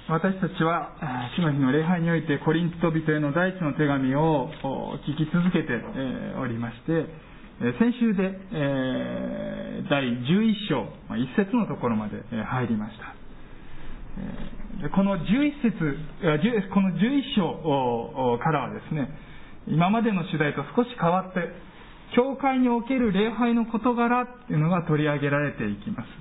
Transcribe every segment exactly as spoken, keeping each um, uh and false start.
私たちは主の日の礼拝においてコリント人への第一の手紙を聞き続けておりまして、先週でだいじゅういっ章いっ節のところまで入りました。このじゅういっ節、このじゅういっ章からはですね、今までの主題と少し変わって教会における礼拝の事柄というのが取り上げられていきます。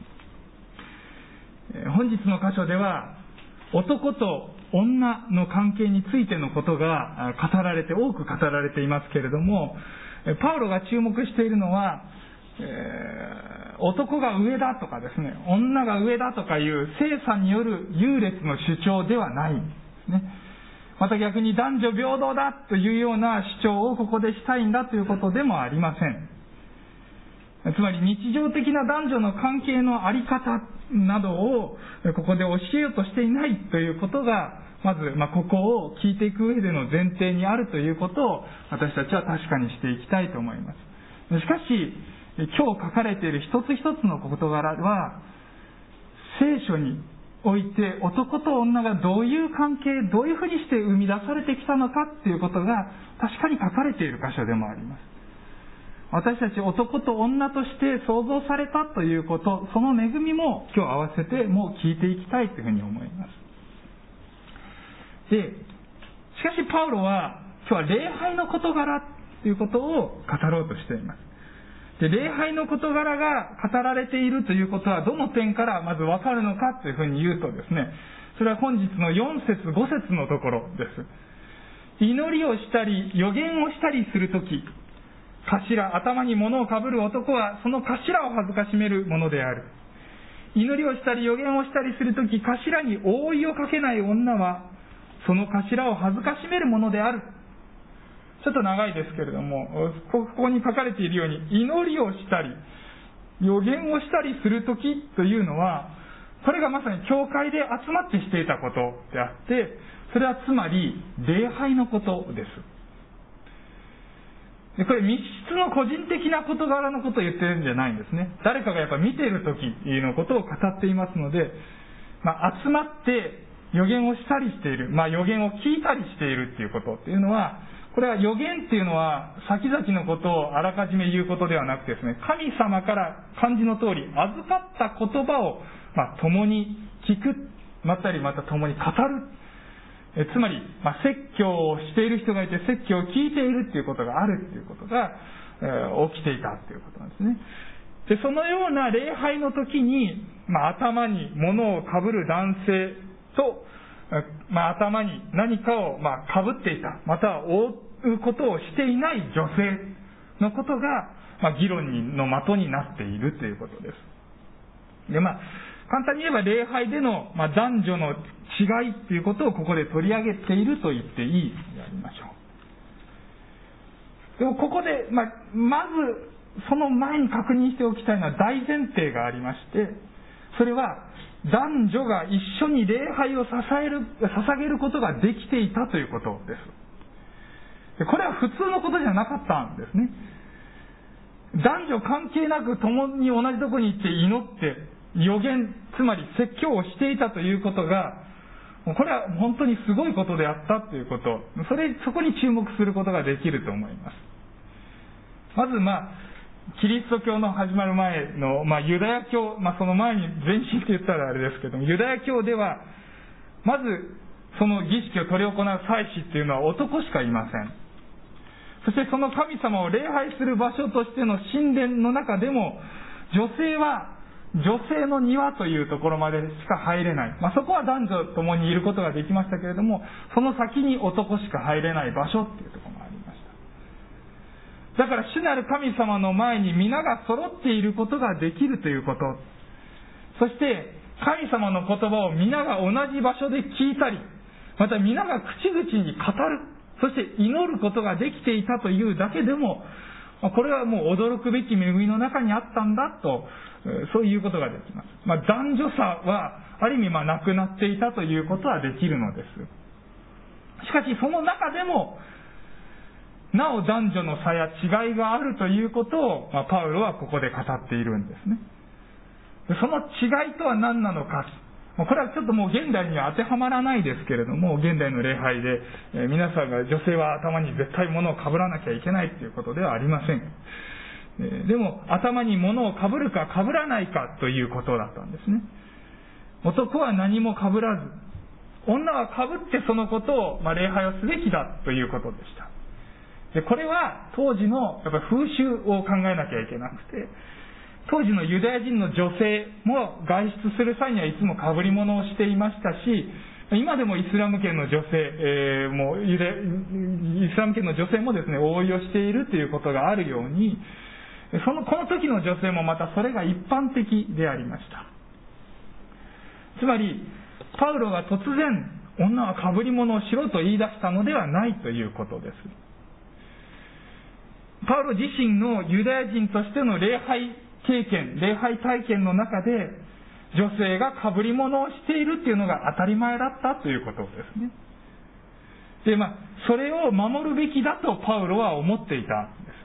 本日の箇所では男と女の関係についてのことが語られて、多く語られていますけれども、パウロが注目しているのは、えー、男が上だとかですね、女が上だとかいう性差による優劣の主張ではないんですね。また逆に男女平等だというような主張をここでしたいんだということでもありません。つまり日常的な男女の関係のあり方などをここで教えようとしていないということが、まず、まあ、ここを聞いていく上での前提にあるということを私たちは確かにしていきたいと思います。しかし、今日書かれている一つ一つの事柄は、聖書において男と女がどういう関係、どういうふうにして生み出されてきたのかということが確かに書かれている箇所でもあります。私たち男と女として創造されたということ、その恵みも今日合わせてもう聞いていきたいというふうに思います。で、しかしパウロは今日は礼拝の事柄ということを語ろうとしています。で、礼拝の事柄が語られているということはどの点からまず分かるのかというふうに言うとですね、それは本日のよん節ご節のところです。祈りをしたり予言をしたりするとき、頭、頭に物をかぶる男はその頭を恥ずかしめるものである。祈りをしたり予言をしたりするとき、頭に覆いをかけない女はその頭を恥ずかしめるものである。ちょっと長いですけれども、ここに書かれているように、祈りをしたり予言をしたりするときというのは、これがまさに教会で集まってしていたことであって、それはつまり礼拝のことです。で、これ密室の個人的な事柄のことを言ってるんじゃないんですね。誰かがやっぱ見ている時のことを語っていますので、まあ、集まって予言をしたりしている、まあ、予言を聞いたりしているっていうことっていうのは、これは予言っていうのは先々のことをあらかじめ言うことではなくてですね、神様から漢字の通り預かった言葉を、まあ、共に聞く、またりまた共に語る。えつまり、まあ、説教をしている人がいて説教を聞いているということがあるということが、えー、起きていたということなんですね。で、そのような礼拝の時に、まあ、頭に物をかぶる男性と、まあ、頭に何かを、まあ、かぶっていた、または覆うことをしていない女性のことが、まあ、議論の的になっているということです。で、まあ簡単に言えば礼拝での、まあ、男女の違いということをここで取り上げていると言っていいでありましょう。でもここで、まあ、まずその前に確認しておきたいのは大前提がありまして、それは男女が一緒に礼拝を支える、捧げることができていたということです。でこれは普通のことじゃなかったんですね。男女関係なく共に同じところに行って祈って予言、つまり説教をしていたということが、これは本当にすごいことであったということ、それ、そこに注目することができると思います。まず、まあ、キリスト教の始まる前の、まあ、ユダヤ教、まあ、その前に前身って言ったらあれですけども、ユダヤ教では、まず、その儀式を執り行う祭司っていうのは男しかいません。そしてその神様を礼拝する場所としての神殿の中でも、女性は、女性の庭というところまでしか入れない。まあ、そこは男女ともにいることができましたけれども、その先に男しか入れない場所っていうところもありました。だから主なる神様の前に皆が揃っていることができるということ。そして神様の言葉を皆が同じ場所で聞いたり、また皆が口々に語る。そして祈ることができていたというだけでも、これはもう驚くべき恵みの中にあったんだと、そういうことができます。まあ、男女差はある意味まあなくなっていたということはできるのです。しかしその中でもなお男女の差や違いがあるということを、まあ、パウロはここで語っているんですね。その違いとは何なのか、 これはちょっともう現代には当てはまらないですけれども、現代の礼拝で、えー、皆さんが女性は頭に絶対物をかぶらなきゃいけないということではありません。えー、でも頭に物をかぶるかかぶらないかということだったんですね。男は何もかぶらず、女はかぶってそのことを、まあ、礼拝をすべきだということでした。でこれは当時のやっぱ風習を考えなきゃいけなくて、当時のユダヤ人の女性も外出する際にはいつもかぶり物をしていましたし、今でもイスラム圏の女性、えー、もうユダイスラム圏の女性もですね、覆いをしているということがあるように、そのこの時の女性もまたそれが一般的でありました。つまりパウロが突然女はかぶり物をしろと言い出したのではないということです。パウロ自身のユダヤ人としての礼拝経験、礼拝体験の中で女性がかぶり物をしているというのが当たり前だったということですね。で、まあ、それを守るべきだとパウロは思っていたんです。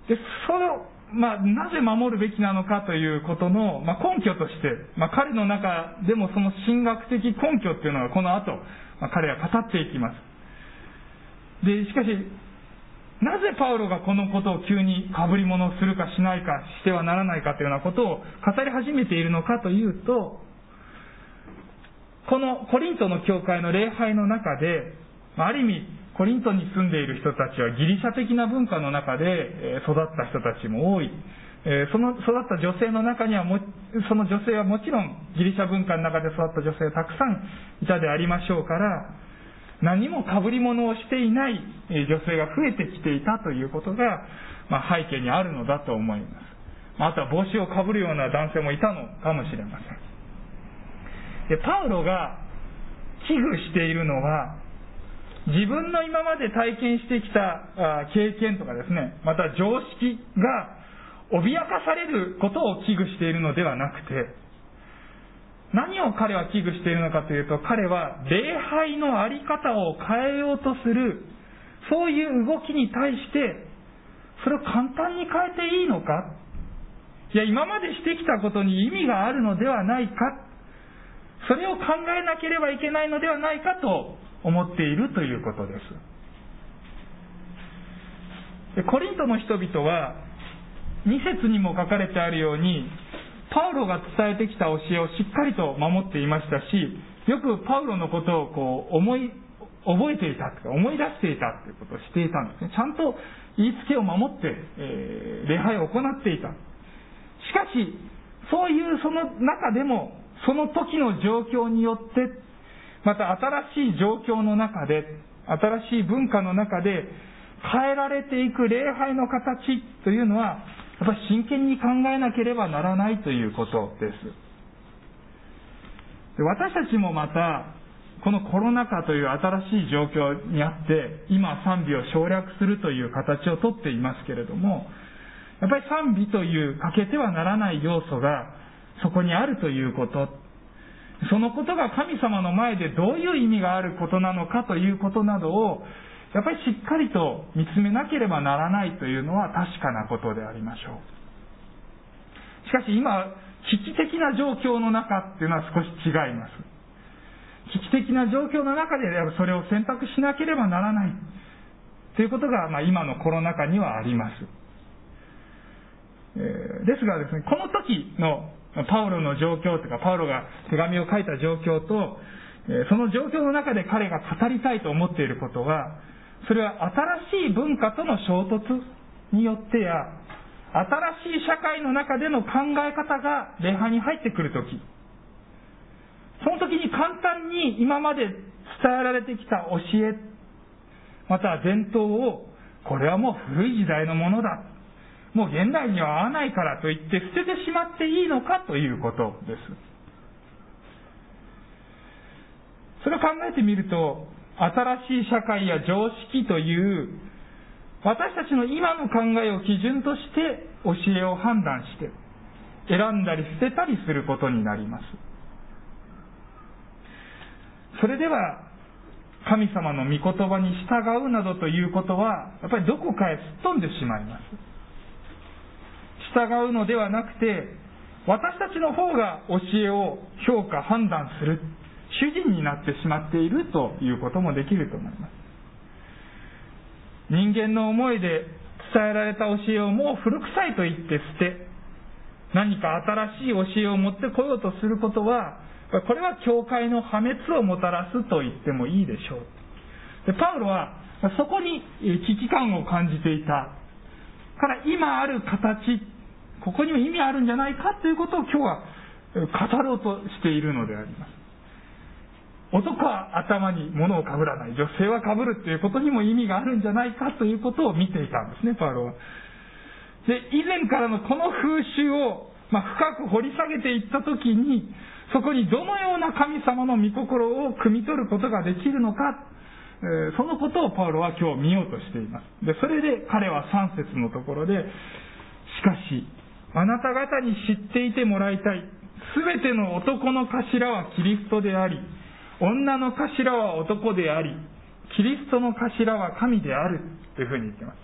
で、それをまあ、なぜ守るべきなのかということの、まあ、根拠として、まあ、彼の中でもその神学的根拠っていうのがこの後、まあ、彼は語っていきます。で、しかし、なぜパウロがこのことを急に被り物をするかしないかしてはならないかというようなことを語り始めているのかというと、このコリントの教会の礼拝の中で、ある意味コリントに住んでいる人たちはギリシャ的な文化の中で育った人たちも多い。その育った女性の中にはも、その女性はもちろんギリシャ文化の中で育った女性がたくさんいたでありましょうから、何も被り物をしていない女性が増えてきていたということが、まあ、背景にあるのだと思います。あとは帽子をかぶるような男性もいたのかもしれません。で、パウロが危惧しているのは、自分の今まで体験してきた経験とかですね、また常識が脅かされることを危惧しているのではなくて、何を彼は危惧しているのかというと、彼は礼拝のあり方を変えようとする、そういう動きに対して、それを簡単に変えていいのか、いや今までしてきたことに意味があるのではないか、それを考えなければいけないのではないかと思っているということです。で、コリントの人々はに節にも書かれてあるように、パウロが伝えてきた教えをしっかりと守っていましたし、よくパウロのことをこう思い覚えていたとか思い出していたということをしていたんですね。ちゃんと言いつけを守って、えー、礼拝を行っていた。しかしそういうその中でも、その時の状況によって、また新しい状況の中で、新しい文化の中で変えられていく礼拝の形というのは、やっぱり真剣に考えなければならないということです。で、私たちもまたこのコロナ禍という新しい状況にあって、今賛美を省略するという形をとっていますけれども、やっぱり賛美という欠けてはならない要素がそこにあるということ、そのことが神様の前でどういう意味があることなのかということなどを、やっぱりしっかりと見つめなければならないというのは確かなことでありましょう。しかし今、危機的な状況の中っていうのは少し違います。危機的な状況の中でそれを選択しなければならないということが、まあ、今のコロナ禍にはあります。えー、ですがですね、この時のパウロの状況というか、パウロが手紙を書いた状況と、その状況の中で彼が語りたいと思っていることは、それは新しい文化との衝突によってや、新しい社会の中での考え方が礼拝に入ってくるとき、その時に簡単に今まで伝えられてきた教え、または伝統を、これはもう古い時代のものだ、もう現代には合わないからと言って捨ててしまっていいのかということです。それを考えてみると、新しい社会や常識という私たちの今の考えを基準として教えを判断して選んだり捨てたりすることになります。それでは神様の御言葉に従うなどということはやっぱりどこかへすっ飛んでしまいます。従従うのではなくて、私たちの方が教えを評価判断する主人になってしまっているということもできると思います。人間の思いで伝えられた教えをもう古臭いと言って捨て、何か新しい教えを持ってこようとすることは、これは教会の破滅をもたらすと言ってもいいでしょう。でパウロはそこに危機感を感じていたから今ある形、ここにも意味あるんじゃないかということを今日は語ろうとしているのであります。男は頭に物をかぶらない、女性はかぶるということにも意味があるんじゃないかということを見ていたんですね、パウロは。で、以前からのこの風習を、まあ、深く掘り下げていったときに、そこにどのような神様の御心を汲み取ることができるのか、えー、そのことをパウロは今日見ようとしています。で、それで彼はさん節のところで、しかし、あなた方に知っていてもらいたい。すべての男の頭はキリストであり、女の頭は男であり、キリストの頭は神であるというふうに言っています。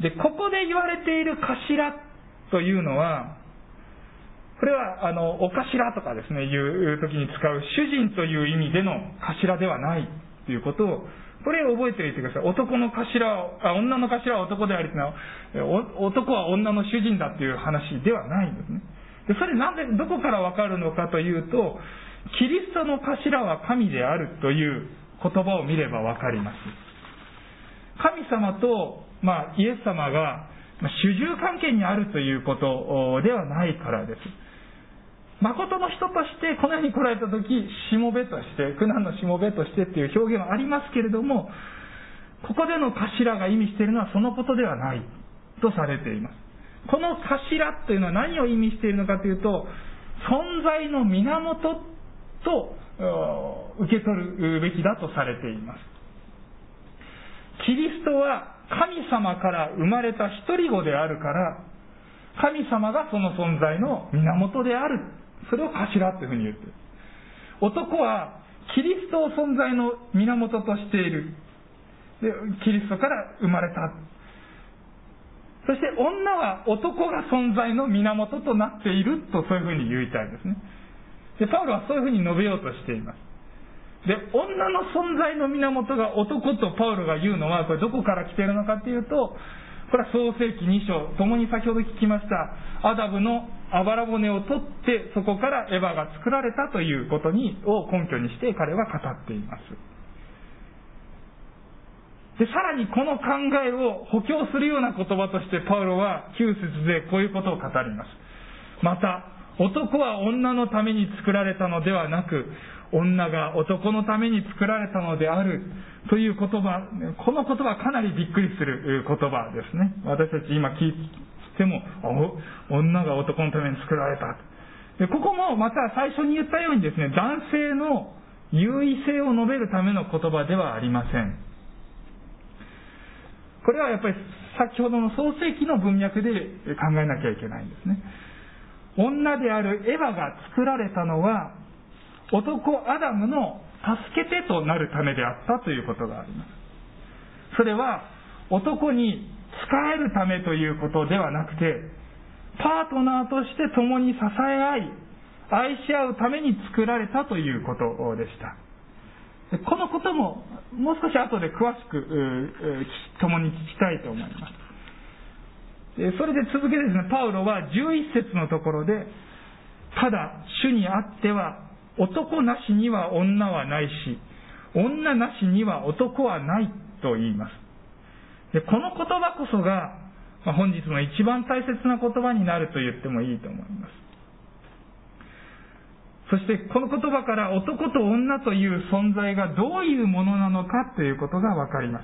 で、ここで言われている頭というのは、これはあのお頭とかですね、いう時に使う主人という意味での頭ではないということを、これを覚えておいてください。男の頭は、あ女の頭は男でありというのは、男は女の主人だという話ではないんですね。で、それなんで、どこからわかるのかというと、キリストの頭は神であるという言葉を見ればわかります。神様と、まあ、イエス様が主従関係にあるということではないからです。誠の人としてこの世に来られたとき、しもべとして、苦難のしもべとしてっていう表現はありますけれども、ここでの頭が意味しているのはそのことではないとされています。この頭というのは何を意味しているのかというと、存在の源と受け取るべきだとされています。キリストは神様から生まれた一人子であるから、神様がその存在の源である。それを頭というふうに言っている。男はキリストを存在の源としている。で、キリストから生まれた。そして女は男が存在の源となっていると、そういうふうに言いたいですね。で、パウロはそういうふうに述べようとしています。で、女の存在の源が男とパウロが言うのは、これどこから来ているのかというと、これは創世記に章、共に先ほど聞きました、アダムのあばら骨を取って、そこからエヴァが作られたということにを根拠にして彼は語っています。で、さらにこの考えを補強するような言葉として、パウロはきゅう節でこういうことを語ります。また、男は女のために作られたのではなく、女が男のために作られたのであるという言葉、この言葉はかなりびっくりする言葉ですね。私たち今聞いても、女が男のために作られた。で、ここもまた最初に言ったようにですね、男性の優位性を述べるための言葉ではありません。これはやっぱり先ほどの創世記の文脈で考えなきゃいけないんですね。女であるエヴァが作られたのは、男アダムの助け手となるためであったということがあります。それは男に仕えるためということではなくて、パートナーとして共に支え合い、愛し合うために作られたということでした。このことももう少し後で詳しく共に聞きたいと思います。それで続けてですね、パウロはじゅういち節のところで、ただ主にあっては男なしには女はないし、女なしには男はないと言います。で、この言葉こそが、まあ、本日の一番大切な言葉になると言ってもいいと思います。そしてこの言葉から男と女という存在がどういうものなのかということがわかります。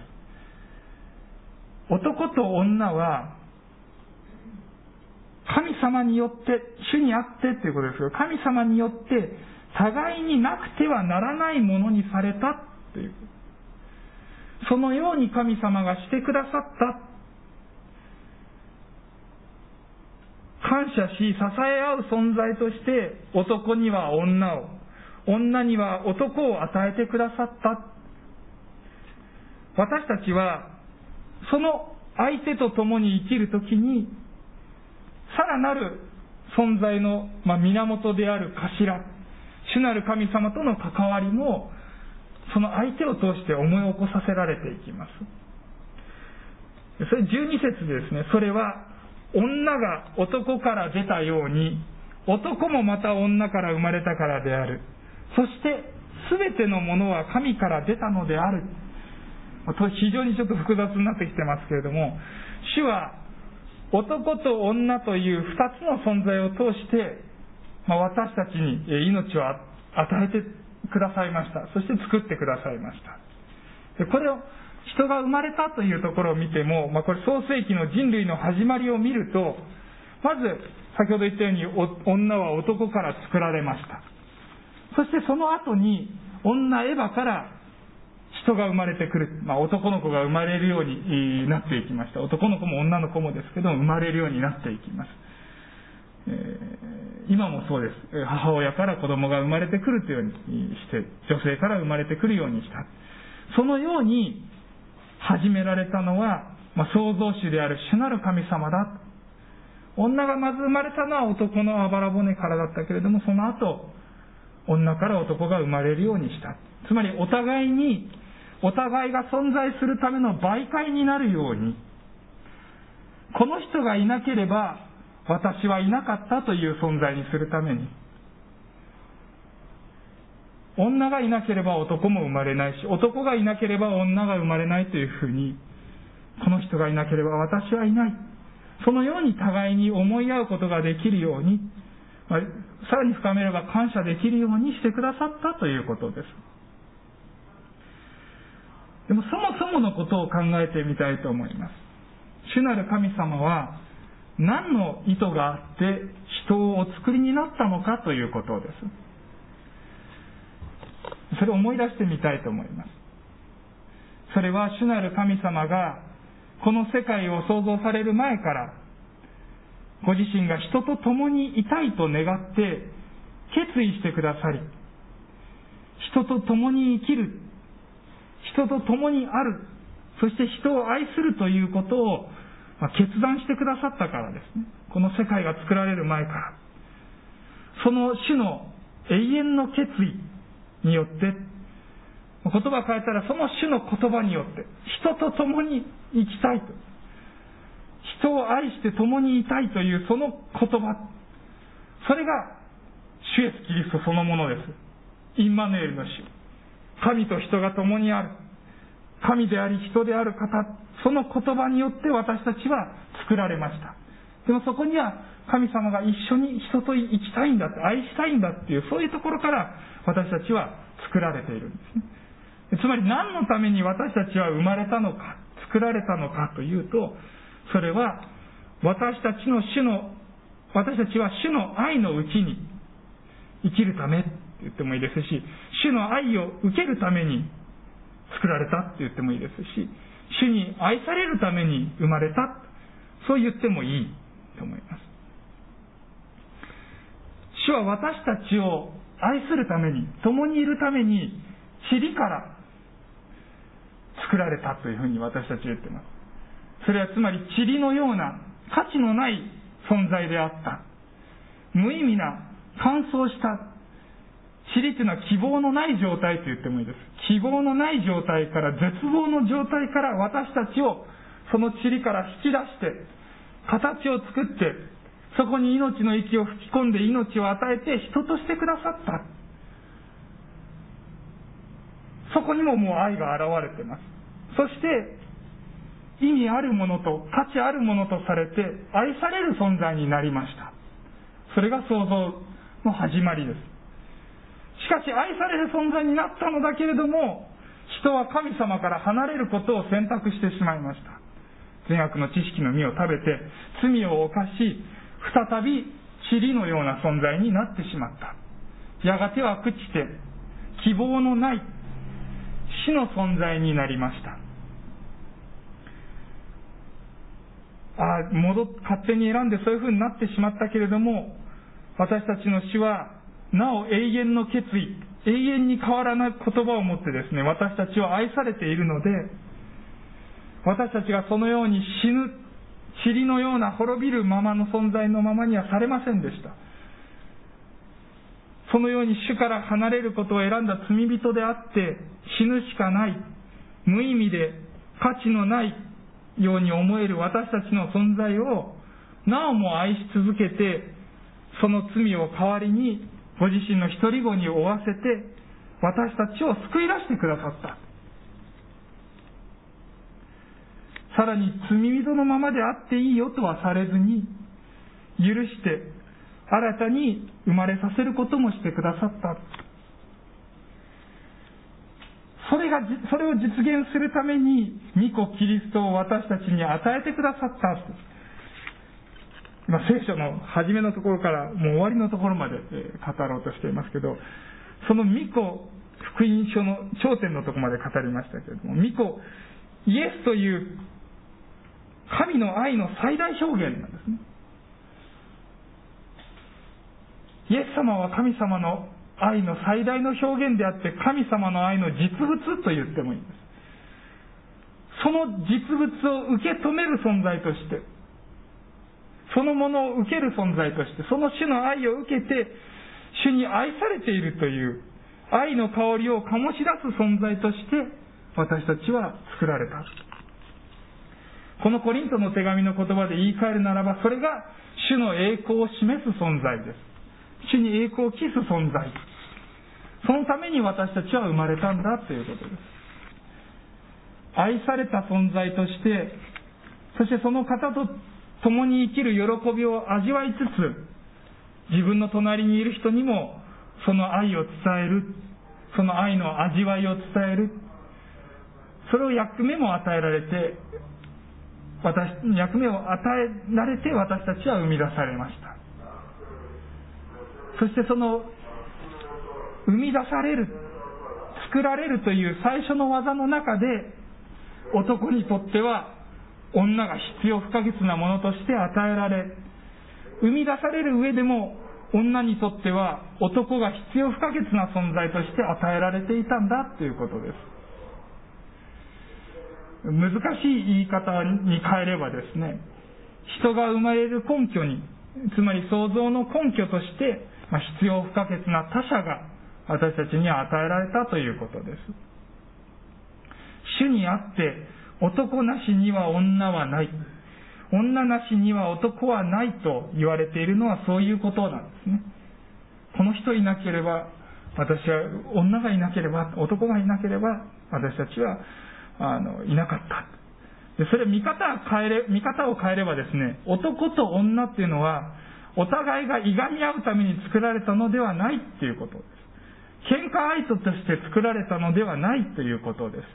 男と女は神様によって、主にあってということですが、神様によって互いになくてはならないものにされたという、そのように神様がしてくださった、感謝し支え合う存在として、男には女を、女には男を与えてくださった。私たちはその相手と共に生きるときに、 さらなる存在の、まあ、源である頭、主なる神様との関わりも、その相手を通して思い起こさせられていきます。それじゅうに節でですね、それは女が男から出たように、男もまた女から生まれたからである。そして全てのものは神から出たのである。非常にちょっと複雑になってきてますけれども、主は男と女という二つの存在を通して、まあ、私たちに命を与えてくださいました。そして作ってくださいました。でこれを人が生まれたというところを見ても、まあ、これ創世記の人類の始まりを見ると、まず先ほど言ったように女は男から作られました。そしてその後に女エヴァから人が生まれてくる、まあ、男の子が生まれるようになっていきました。男の子も女の子もですけど生まれるようになっていきます。えー、今もそうです。母親から子供が生まれてくるというようにして、女性から生まれてくるようにした。そのように始められたのは、まあ、創造主である主なる神様だ。女がまず生まれたのは男のあばら骨からだったけれども、その後女から男が生まれるようにした。つまりお互いにお互いが存在するための媒介になるように、この人がいなければ私はいなかったという存在にするために、女がいなければ男も生まれないし、男がいなければ女が生まれないというふうに、この人がいなければ私はいない、そのように互いに思い合うことができるように、まあ、さらに深めれば感謝できるようにしてくださったということです。でもそもそものことを考えてみたいと思います。主なる神様は何の意図があって人をお作りになったのかということです。それを思い出してみたいと思います。それは主なる神様がこの世界を創造される前からご自身が人と共にいたいと願って決意してくださり、人と共に生きる、人と共にある、そして人を愛するということを決断してくださったからですね。この世界が作られる前から、その主の永遠の決意によって、言葉を変えたらその主の言葉によって人と共に生きたいと、人を愛して共にいたいというその言葉、それが主イエスキリストそのものです。インマヌエルの主、神と人が共にある、神であり人である方、その言葉によって私たちは作られました。でもそこには神様が一緒に人と生きたいんだ、愛したいんだっていう、そういうところから私たちは作られているんですね。つまり何のために私たちは生まれたのか、作られたのかというと、それは私たちの主の私たちは主の愛のうちに生きるためって言ってもいいですし、主の愛を受けるために作られたって言ってもいいですし、主に愛されるために生まれた、そう言ってもいいと思います。主は私たちを愛するために、共にいるために塵から作られたというふうに私たちは言っています。それはつまり塵のような価値のない存在であった。無意味な乾燥した塵というのは希望のない状態と言ってもいいです。希望のない状態から、絶望の状態から私たちをその塵から引き出して、形を作って、そこに命の息を吹き込んで命を与えて人としてくださった。そこにももう愛が現れています。そして意味あるものと価値あるものとされて愛される存在になりました。それが創造の始まりです。しかし愛される存在になったのだけれども、人は神様から離れることを選択してしまいました。善悪の知識の実を食べて罪を犯し、再び塵のような存在になってしまった。やがては朽ちて希望のない死の存在になりました。ああ、戻っ勝手に選んでそういうふうになってしまったけれども、私たちの主はなお永遠の決意、永遠に変わらない言葉を持ってですね、私たちは愛されているので、私たちがそのように死ぬ塵のような滅びるままの存在のままにはされませんでした。そのように主から離れることを選んだ罪人であって、死ぬしかない、無意味で価値のないように思える私たちの存在をなおも愛し続けて、その罪を代わりにご自身の一人子に負わせて私たちを救い出してくださった。さらに罪人のままであっていいよとはされずに、許して新たに生まれさせることもしてくださった。それが、それを実現するために御子キリストを私たちに与えてくださった。今聖書の初めのところからもう終わりのところまで語ろうとしていますけど、その御子福音書の頂点のところまで語りましたけれども、御子イエスという神の愛の最大表現なんですね。イエス様は神様の愛の最大の表現であって、神様の愛の実物と言ってもいいんです。その実物を受け止める存在として、そのものを受ける存在として、その主の愛を受けて主に愛されているという愛の香りを醸し出す存在として私たちは作られた。このコリントの手紙の言葉で言い換えるならば、それが主の栄光を示す存在です。主に栄光を期す存在。そのために私たちは生まれたんだということです。愛された存在として、そしてその方と共に生きる喜びを味わいつつ、自分の隣にいる人にもその愛を伝える、その愛の味わいを伝える、それを役目も与えられて、私役目を与えられて私たちは生み出されました。そしてその生み出される、作られるという最初の技の中で、男にとっては女が必要不可欠なものとして与えられ、生み出される上でも女にとっては男が必要不可欠な存在として与えられていたんだということです。難しい言い方に変えればですね、人が生まれる根拠に、つまり創造の根拠として、まあ、必要不可欠な他者が私たちに与えられたということです。主にあって男なしには女はない、女なしには男はないと言われているのはそういうことなんですね。この人いなければ、私は女がいなければ、男がいなければ私たちはあのいなかった。でそれ見方を変えれ、見方を変えればですね、男と女っていうのはお互いがいがみ合うために作られたのではないということです。喧嘩相手として作られたのではないということです。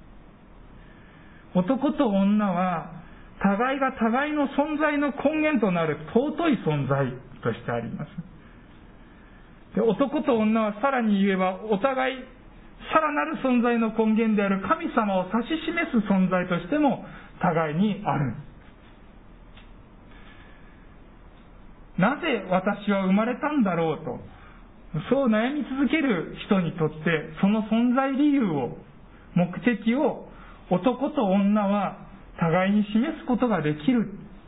男と女は互いが互いの存在の根源となる尊い存在としてあります。で男と女はさらに言えばお互いさらなる存在の根源である神様を指し示す存在としても互いにある。なぜ私は生まれたんだろうと、そう悩み続ける人にとって、その存在理由を、目的を男と女は互いに示すことができる。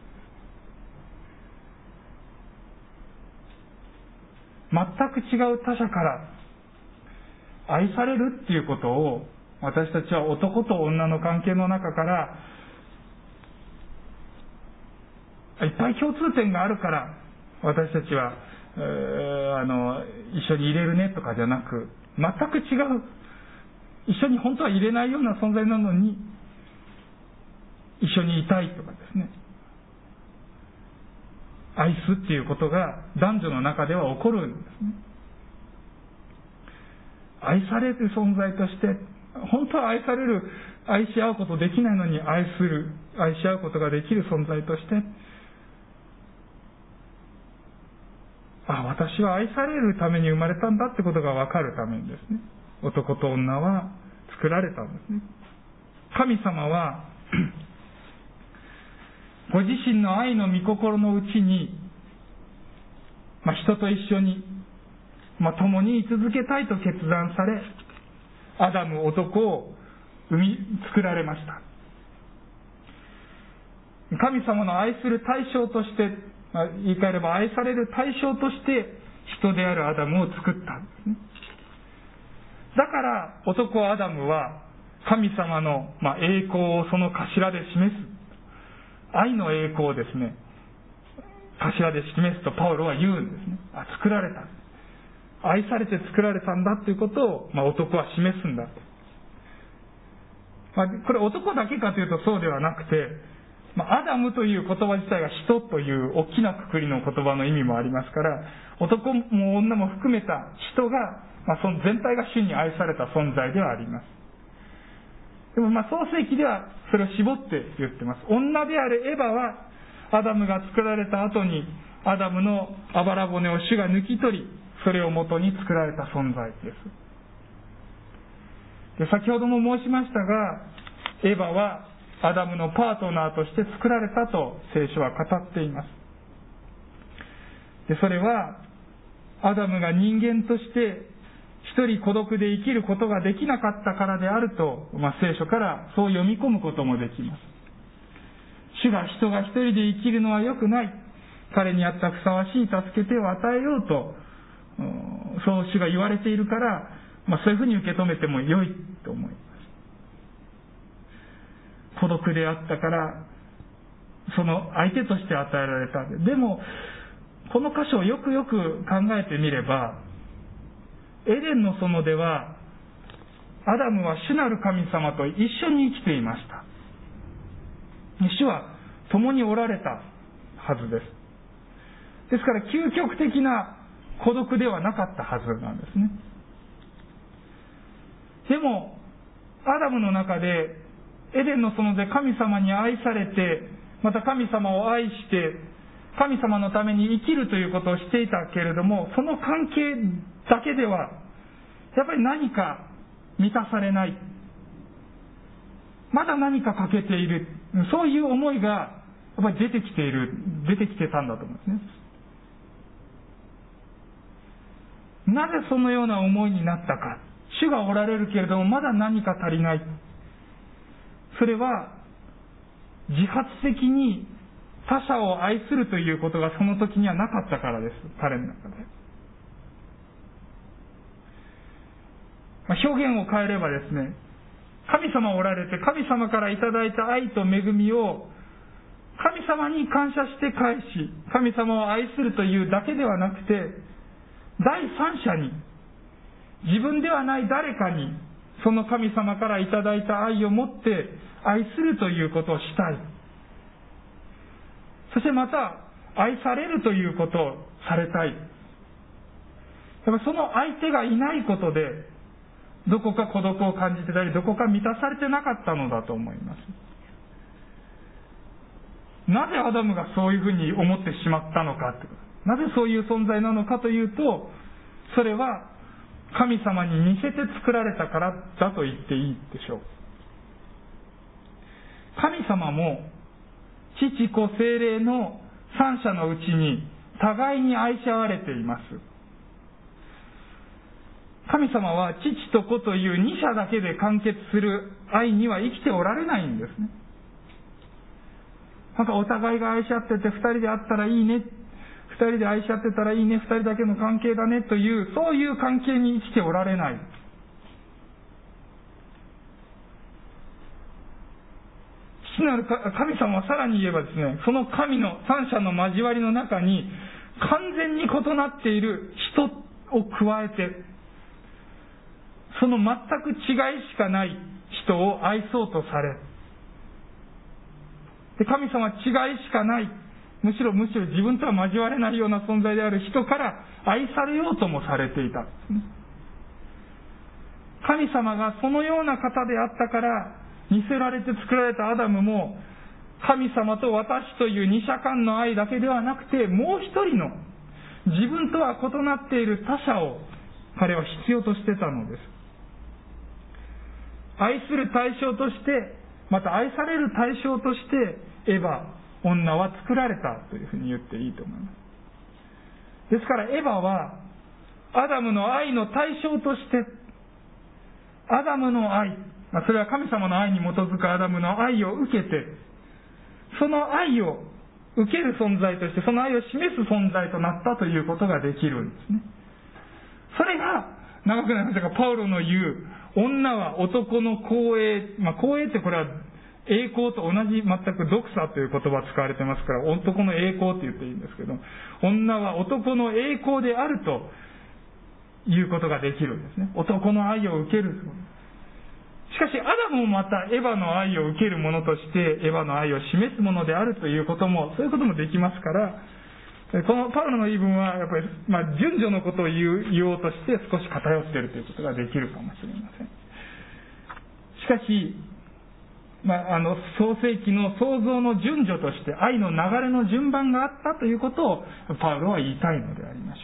全く違う他者から愛されるっていうことを、私たちは男と女の関係の中からいっぱい共通点があるから私たちは、えー、あの一緒に入れるねとかじゃなく、全く違う、一緒に本当は入れないような存在なのに一緒にいたいとかですね、愛すっていうことが男女の中では起こるんですね。愛される存在として、本当は愛される、愛し合うことできないのに愛する、愛し合うことができる存在として、あ、私は愛されるために生まれたんだってことが分かるためにですね、男と女は作られたんですね。神様はご自身の愛の御心のうちに、まあ、人と一緒に、まあ、共に居続けたいと決断され、アダム男を生み作られました。 神様の愛する対象として、まあ、言い換えれば愛される対象として人であるアダムを作ったんですね。だから男アダムは神様の、まあ、栄光をその頭で示す、愛の栄光をですね、頭で示すとパウロは言うんですね。あ、作られた、愛されて作られたんだということを、まあ、男は示すんだと。まあ、これ男だけかというとそうではなくて、まあ、アダムという言葉自体が人という大きなくくりの言葉の意味もありますから、男も女も含めた人が、まあ、その全体が主に愛された存在ではあります。でもまあ創世記ではそれを絞って言ってます。女であるエヴァはアダムが作られた後にアダムのあばら骨を主が抜き取り、それを元に作られた存在です。で、先ほども申しましたが、エヴァはアダムのパートナーとして作られたと聖書は語っています。で、それはアダムが人間として一人孤独で生きることができなかったからであると、まあ、聖書からそう読み込むこともできます。主が人が一人で生きるのは良くない。彼にあったふさわしい助け手を与えようと、そう主が言われているから、まあ、そういうふうに受け止めても良いと思います。孤独であったから、その相手として与えられた。でも、この箇所をよくよく考えてみれば、エデンの園では、アダムは主なる神様と一緒に生きていました。主は共におられたはずです。ですから究極的な孤独ではなかったはずなんですね。でも、アダムの中で、エデンの園で神様に愛されて、また神様を愛して、神様のために生きるということをしていたけれども、その関係だけでは、やっぱり何か満たされない。まだ何か欠けている。そういう思いが、やっぱり出てきている、出てきてたんだと思うんですね。なぜそのような思いになったか。主がおられるけれども、まだ何か足りない。それは、自発的に他者を愛するということがその時にはなかったからです。彼の中で。まあ、表現を変えればですね、神様おられて神様からいただいた愛と恵みを神様に感謝して返し、神様を愛するというだけではなくて、第三者に、自分ではない誰かにその神様からいただいた愛を持って愛するということをしたい。そしてまた愛されるということをされたい。だからその相手がいないことでどこか孤独を感じてたり、どこか満たされてなかったのだと思います。なぜアダムがそういうふうに思ってしまったのかって、なぜそういう存在なのかというと、それは神様に似せて作られたからだと言っていいでしょう。神様も父子聖霊の三者のうちに互いに愛し合われています。神様は父と子という二者だけで完結する愛には生きておられないんですね。なんかお互いが愛し合ってて二人で会ったらいいね、二人で愛し合ってたらいいね、二人だけの関係だねという、そういう関係に生きておられない。父なる神様はさらに言えばですね、その神の三者の交わりの中に完全に異なっている人を加えて、その全く違いしかない人を愛そうとされ、で神様は違いしかない、むしろむしろ自分とは交われないような存在である人から愛されようともされていたんですね。神様がそのような方であったから似せられて作られたアダムも、神様と私という二者間の愛だけではなくて、もう一人の自分とは異なっている他者を彼は必要としてたのです。愛する対象として、また愛される対象としてエヴァ、女は作られたというふうに言っていいと思います。ですからエヴァはアダムの愛の対象として、アダムの愛、それは神様の愛に基づくアダムの愛を受けて、 その愛を受ける存在として、その愛を示す存在となったということができるんですね。それが、長くなりましたが、パウロの言う、女は男の光栄、まあ、光栄ってこれは栄光と同じ、全くドクサという言葉が使われてますから、男の栄光って言っていいんですけど、女は男の栄光であるということができるんですね。男の愛を受ける。しかし、アダムもまたエヴァの愛を受けるものとして、エヴァの愛を示すものであるということも、そういうこともできますから、このパウロの言い分は、やっぱり、まあ、順序のことを言う言おうとして少し偏っているということができるかもしれません。しかし、まあ、あの創世記の創造の順序として愛の流れの順番があったということをパウロは言いたいのでありまし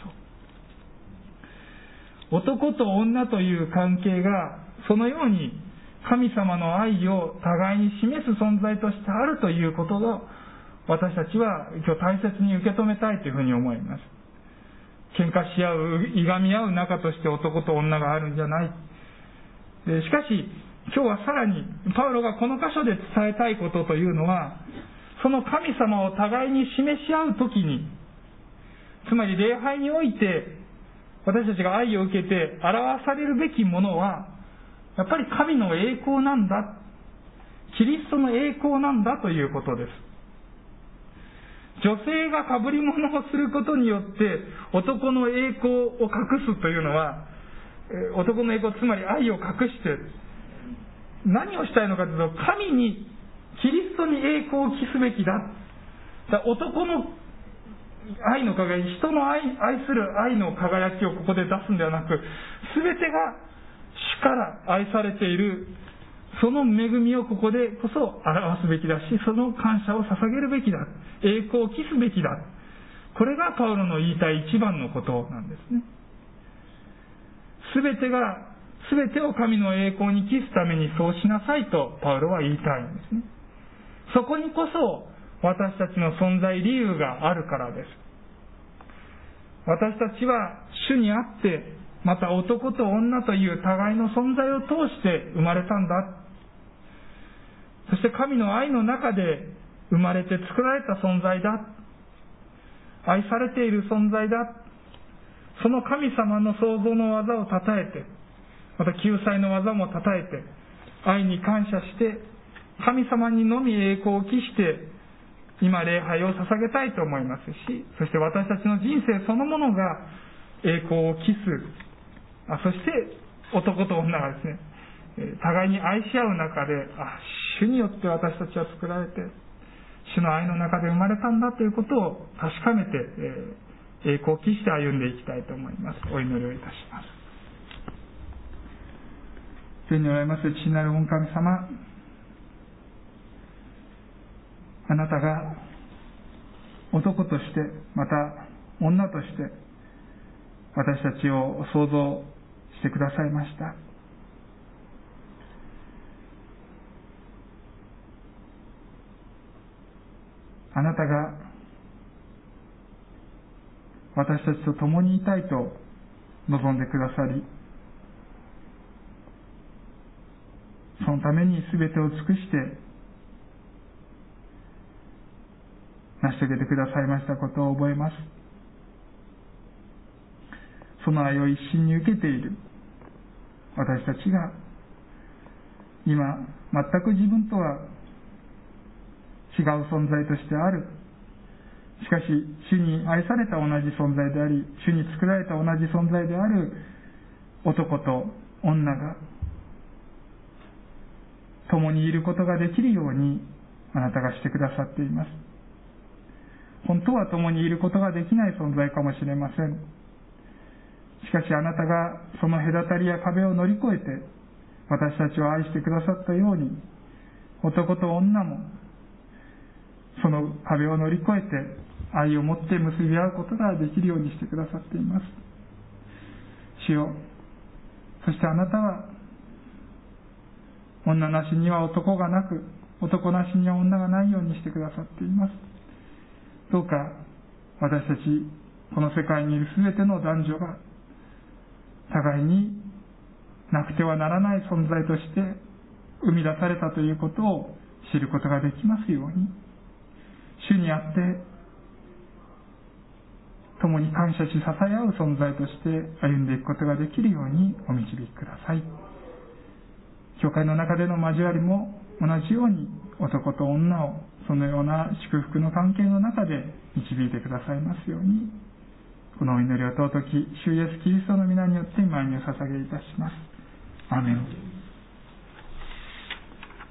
ょう。男と女という関係がそのように神様の愛を互いに示す存在としてあるということを私たちは今日大切に受け止めたいというふうに思います。喧嘩し合う、いがみ合う仲として男と女があるんじゃない。しかし今日はさらにパウロがこの箇所で伝えたいことというのは、その神様を互いに示し合うときに、つまり礼拝において私たちが愛を受けて表されるべきものはやっぱり神の栄光なんだ、キリストの栄光なんだということです。女性が被り物をすることによって男の栄光を隠すというのは、男の栄光、つまり愛を隠して何をしたいのかというと、神に、キリストに栄光を期すべきだ。だから男の愛の輝き、人の愛、愛する愛の輝きをここで出すんではなく、すべてが主から愛されているその恵みをここでこそ表すべきだし、その感謝を捧げるべきだ。栄光を期すべきだ。これがパウロの言いたい一番のことなんですね。すべてがすべてを神の栄光に帰すためにそうしなさいとパウロは言いたいんですね。そこにこそ私たちの存在理由があるからです。私たちは主にあって、また男と女という互いの存在を通して生まれたんだ。そして神の愛の中で生まれて作られた存在だ。愛されている存在だ。その神様の創造の技をたたえて、また救済の技もたたえて、愛に感謝して、神様にのみ栄光を期して、今礼拝を捧げたいと思いますし、そして私たちの人生そのものが栄光を期す。あそして男と女がですね、互いに愛し合う中で、あ、主によって私たちは作られて、主の愛の中で生まれたんだということを確かめて、栄光を期して歩んでいきたいと思います。お祈りをいたします。天におられます父なる御神様、あなたが男として、また女として私たちを創造してくださいました。あなたが私たちと共にいたいと望んでくださり、そのために全てを尽くして成し遂げてくださいましたことを覚えます。その愛を一心に受けている私たちが今全く自分とは違う存在としてある。しかし主に愛された同じ存在であり、主に作られた同じ存在である男と女が共にいることができるようにあなたがしてくださっています。本当は共にいることができない存在かもしれません。しかしあなたがその隔たりや壁を乗り越えて私たちを愛してくださったように、男と女もその壁を乗り越えて愛を持って結び合うことができるようにしてくださっています。主よ、そしてあなたは女なしには男がなく、男なしには女がないようにしてくださっています。どうか私たちこの世界にいるすべての男女が互いになくてはならない存在として生み出されたということを知ることができますように、 主にあって共に感謝し支え合う存在として歩んでいくことができるようにお導きください。教会の中での交わりも同じように男と女をそのような祝福の関係の中で導いてくださいますように、このお祈りを尊き主イエスキリストの皆によって前にお捧げいたします。アーメン。